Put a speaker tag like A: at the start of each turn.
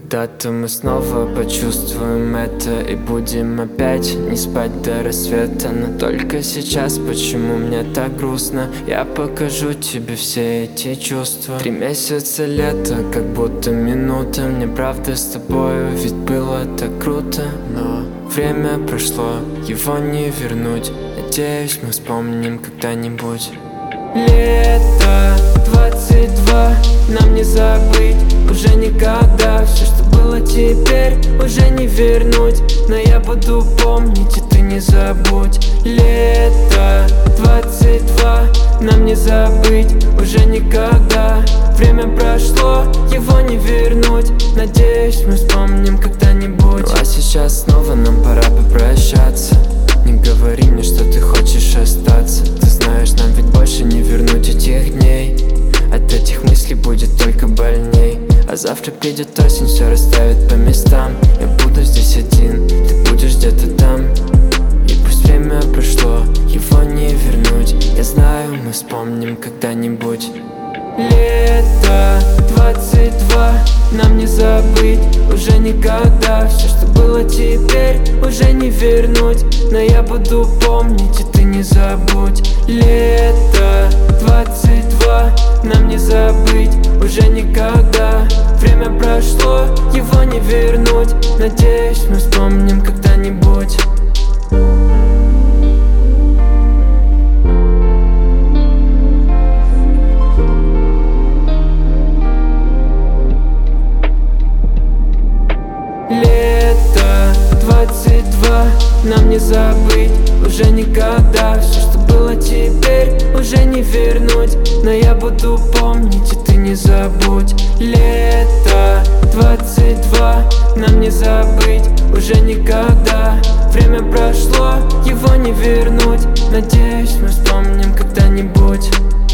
A: Когда-то мы снова почувствуем это и будем опять не спать до рассвета. Но только сейчас почему мне так грустно? Я покажу тебе все эти чувства. 3 месяца лета, как будто минута. Мне правда с тобою, ведь было так круто. Но время прошло, его не вернуть. Надеюсь, мы вспомним когда-нибудь. Лето 22, нам не забыть уже никогда. Все, что было теперь, уже не вернуть. Но я буду помнить, и ты не забудь. Лето 22, нам не забыть уже никогда. Время прошло, его не вернуть. Надеюсь, мы вспомним когда-нибудь. Ну, а сейчас снова нам пора попрощаться. Не говори мне, что ты хочешь остаться. Ты знаешь, нам ведь больше не вернуть этих дней. От этих мыслей будет только больней. А завтра придет осень, все расставит по местам. Я буду здесь один, ты будешь где-то там. И пусть время прошло, его не вернуть. Я знаю, мы вспомним когда-нибудь. Лето 22, нам не забыть уже никогда. Все, что было теперь, уже не вернуть. Но я буду помнить, и ты не забудь. Лето 22, нам не забыть уже никогда. Время прошло, его не вернуть. Надеюсь, мы вспомним когда-нибудь. Лето 22, нам не забыть уже никогда. Все, что было теперь, уже не вернуть. Но я буду помнить, и ты не забудь. Лето 22, нам не забыть уже никогда. Время прошло, его не вернуть. Надеюсь, мы вспомним когда-нибудь.